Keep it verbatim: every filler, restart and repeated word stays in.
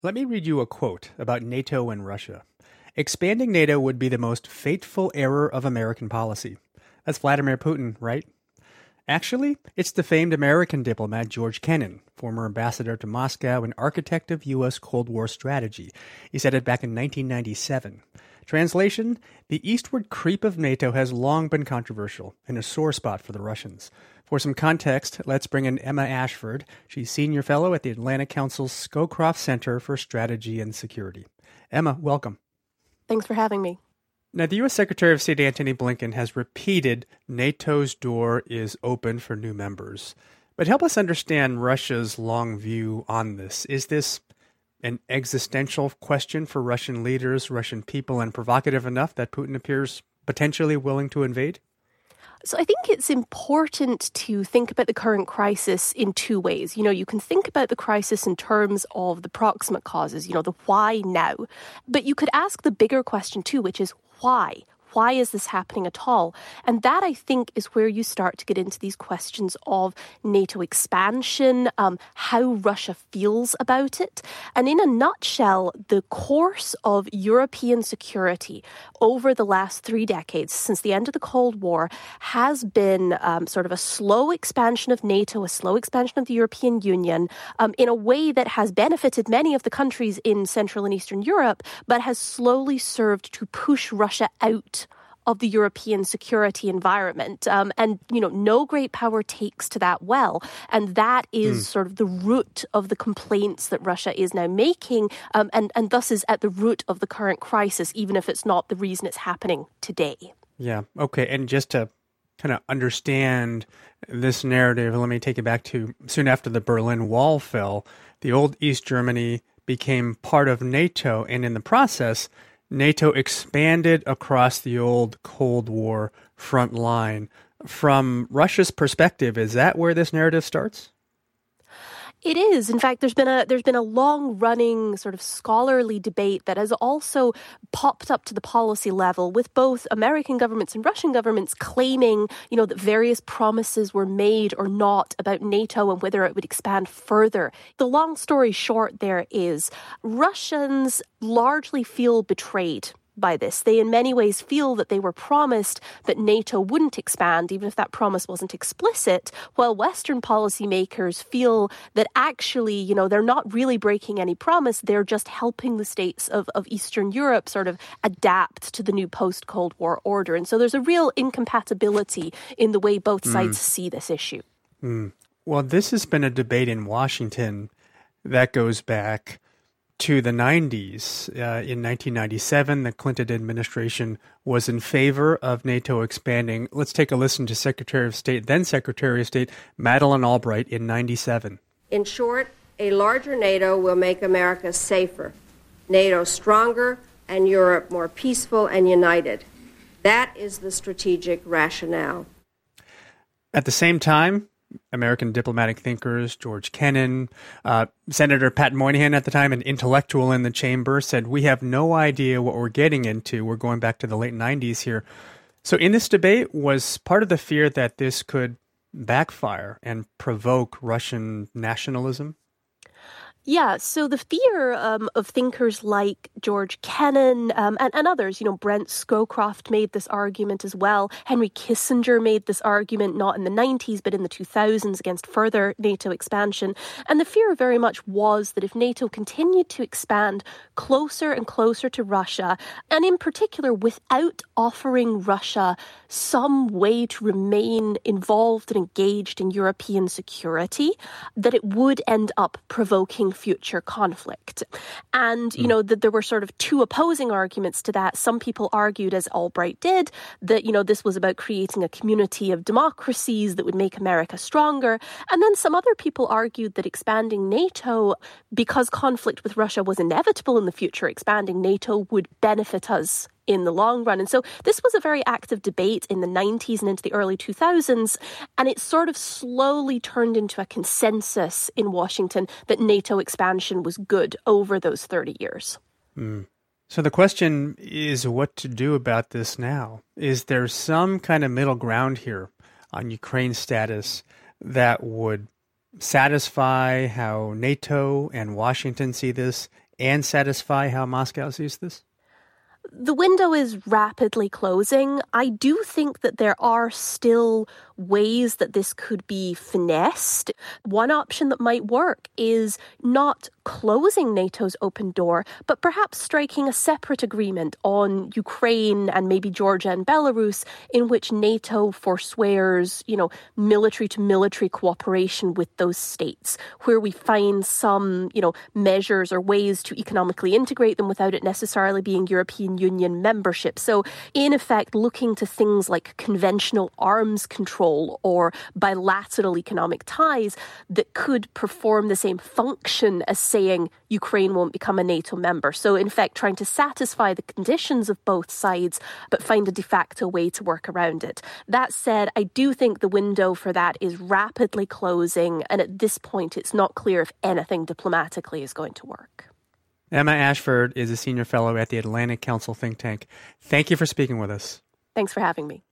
Let me read you a quote about NATO and Russia. Expanding NATO would be the most fateful error of American policy. That's Vladimir Putin, right? Actually, it's the famed American diplomat George Kennan, former ambassador to Moscow and architect of U S Cold War strategy. He said it back in nineteen ninety-seven. Translation, the eastward creep of NATO has long been controversial and a sore spot for the Russians. For some context, let's bring in Emma Ashford. She's senior fellow at the Atlantic Council's Scowcroft Center for Strategy and Security. Emma, welcome. Thanks for having me. Now, the U S Secretary of State Antony Blinken has repeated NATO's door is open for new members. But help us understand Russia's long view on this. Is this an existential question for Russian leaders, Russian people, and provocative enough that Putin appears potentially willing to invade? So I think it's important to think about the current crisis in two ways. You know, you can think about the crisis in terms of the proximate causes, you know, the why now. But you could ask the bigger question too, which is why? Why is this happening at all? And that, I think, is where you start to get into these questions of NATO expansion, um, how Russia feels about it. And in a nutshell, the course of European security over the last three decades, since the end of the Cold War, has been um, sort of a slow expansion of NATO, a slow expansion of the European Union, um, in a way that has benefited many of the countries in Central and Eastern Europe, but has slowly served to push Russia out of the European security environment. Um, and, you know, no great power takes to that well. And that is mm. sort of the root of the complaints that Russia is now making, um, and, and thus is at the root of the current crisis, even if it's not the reason it's happening today. Yeah. Okay. And just to kind of understand this narrative, let me take it back to soon after the Berlin Wall fell, the old East Germany became part of NATO, and in the process, NATO expanded across the old Cold War front line. From Russia's perspective, is that where this narrative starts? It is. In fact, there's been a there's been a long-running sort of scholarly debate that has also popped up to the policy level, with both American governments and Russian governments claiming, you know, that various promises were made or not about NATO and whether it would expand further. The long story short there is Russians largely feel betrayed by this. They in many ways feel that they were promised that NATO wouldn't expand, even if that promise wasn't explicit, while Western policymakers feel that actually, you know, they're not really breaking any promise. They're just helping the states of, of Eastern Europe sort of adapt to the new post-Cold War order. And so there's a real incompatibility in the way both sides mm. see this issue. Mm. Well, this has been a debate in Washington that goes back to the nineties. Uh, in nineteen ninety-seven, the Clinton administration was in favor of NATO expanding. Let's take a listen to Secretary of State, then Secretary of State, Madeleine Albright in ninety-seven. In short, a larger NATO will make America safer, NATO stronger, and Europe more peaceful and united. That is the strategic rationale. At the same time, American diplomatic thinkers, George Kennan, uh, Senator Pat Moynihan at the time, an intellectual in the chamber, said, we have no idea what we're getting into. We're going back to the late nineties here. So in this debate, was part of the fear that this could backfire and provoke Russian nationalism? Yeah, so the fear um, of thinkers like George Kennan um, and, and others, you know, Brent Scowcroft made this argument as well. Henry Kissinger made this argument not in the nineties, but in the two thousands against further NATO expansion. And the fear very much was that if NATO continued to expand closer and closer to Russia, and in particular without offering Russia some way to remain involved and engaged in European security, that it would end up provoking future conflict. And, you know, that there were sort of two opposing arguments to that. Some people argued, as Albright did, that, you know, this was about creating a community of democracies that would make America stronger. And then some other people argued that expanding NATO, because conflict with Russia was inevitable in the future, expanding NATO would benefit us in the long run. And so this was a very active debate in the nineties and into the early two thousands, and it sort of slowly turned into a consensus in Washington that NATO expansion was good over those thirty years. Mm. So the question is what to do about this now. Is there some kind of middle ground here on Ukraine's status that would satisfy how NATO and Washington see this and satisfy how Moscow sees this? The window is rapidly closing. I do think that there are still ways that this could be finessed. One option that might work is not closing NATO's open door, but perhaps striking a separate agreement on Ukraine and maybe Georgia and Belarus in which NATO forswears, you know, military to military cooperation with those states, where we find some, you know, measures or ways to economically integrate them without it necessarily being European Union membership. So in effect, looking to things like conventional arms control or bilateral economic ties that could perform the same function as saying Ukraine won't become a NATO member. So in fact, trying to satisfy the conditions of both sides, but find a de facto way to work around it. That said, I do think the window for that is rapidly closing. And at this point, it's not clear if anything diplomatically is going to work. Emma Ashford is a senior fellow at the Atlantic Council think tank. Thank you for speaking with us. Thanks for having me.